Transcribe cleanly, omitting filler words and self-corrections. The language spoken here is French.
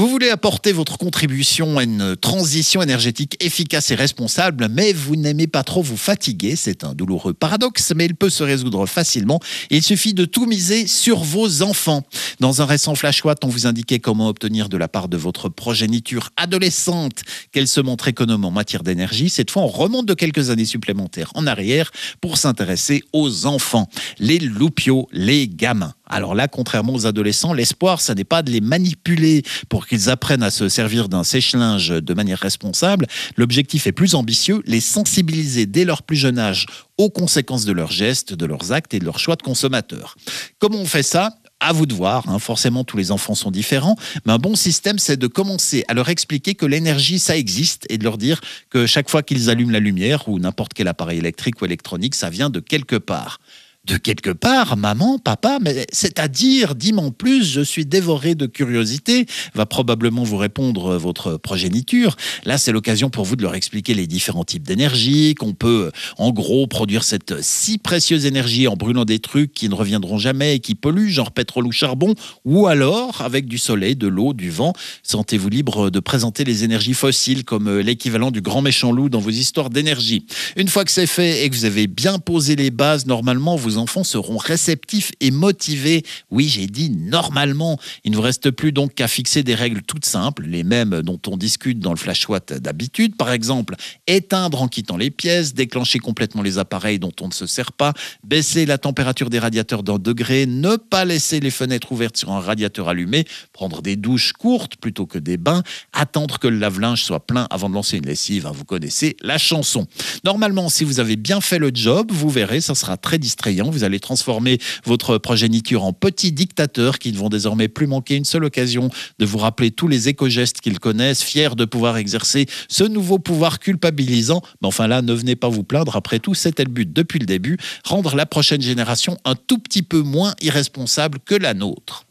Vous voulez apporter votre contribution à une transition énergétique efficace et responsable, mais vous n'aimez pas trop vous fatiguer. C'est un douloureux paradoxe, mais il peut se résoudre facilement. Il suffit de tout miser sur vos enfants. Dans un récent Flash Watt, on vous indiquait comment obtenir de la part de votre progéniture adolescente qu'elle se montre économe en matière d'énergie. Cette fois, on remonte de quelques années supplémentaires en arrière pour s'intéresser aux enfants, les loupiaux, les gamins. Alors là, contrairement aux adolescents, l'espoir, ça n'est pas de les manipuler pour qu'ils apprennent à se servir d'un sèche-linge de manière responsable. L'objectif est plus ambitieux, les sensibiliser dès leur plus jeune âge aux conséquences de leurs gestes, de leurs actes et de leurs choix de consommateurs. Comment on fait ça ? À vous de voir, forcément tous les enfants sont différents, mais un bon système c'est de commencer à leur expliquer que l'énergie ça existe et de leur dire que chaque fois qu'ils allument la lumière ou n'importe quel appareil électrique ou électronique, ça vient de quelque part. De quelque part, maman, papa, mais c'est-à-dire, dis-moi en plus, je suis dévoré de curiosité, va probablement vous répondre votre progéniture. Là, c'est l'occasion pour vous de leur expliquer les différents types d'énergie, qu'on peut, en gros, produire cette si précieuse énergie en brûlant des trucs qui ne reviendront jamais et qui polluent, genre pétrole ou charbon, ou alors avec du soleil, de l'eau, du vent. Sentez-vous libre de présenter les énergies fossiles comme l'équivalent du grand méchant loup dans vos histoires d'énergie. Une fois que c'est fait et que vous avez bien posé les bases, normalement, vos enfants seront réceptifs et motivés. Oui, j'ai dit normalement. Il ne vous reste plus donc qu'à fixer des règles toutes simples, les mêmes dont on discute dans le Flash Watt d'habitude. Par exemple, éteindre en quittant les pièces, déclencher complètement les appareils dont on ne se sert pas, baisser la température des radiateurs d'1 degré, ne pas laisser les fenêtres ouvertes sur un radiateur allumé, prendre des douches courtes plutôt que des bains, attendre que le lave-linge soit plein avant de lancer une lessive. Vous connaissez la chanson. Normalement, si vous avez bien fait le job, vous verrez, ça sera très distrayant. Vous allez transformer votre progéniture en petits dictateurs qui ne vont désormais plus manquer une seule occasion de vous rappeler tous les éco-gestes qu'ils connaissent, fiers de pouvoir exercer ce nouveau pouvoir culpabilisant. Mais enfin là, ne venez pas vous plaindre. Après tout, c'était le but depuis le début, rendre la prochaine génération un tout petit peu moins irresponsable que la nôtre.